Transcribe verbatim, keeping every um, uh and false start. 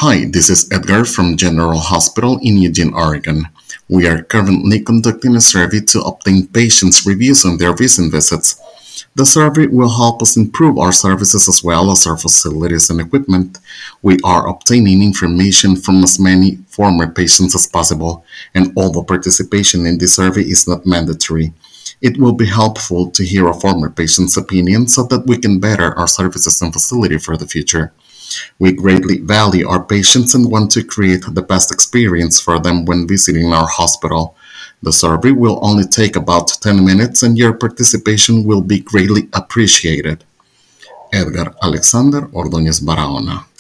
Hi, this is Edgar from General Hospital in Eugene, Oregon. We are currently conducting a survey to obtain patients' reviews on their recent visits. The survey will help us improve our services as well as our facilities and equipment. We are obtaining information from as many former patients as possible, and although participation in this survey is not mandatory, it will be helpful to hear a former patient's opinion so that we can better our services and facility for the future. We greatly value our patients and want to create the best experience for them when visiting our hospital. The survey will only take about ten minutes and your participation will be greatly appreciated. Edgar Alexander Ordóñez Barahona.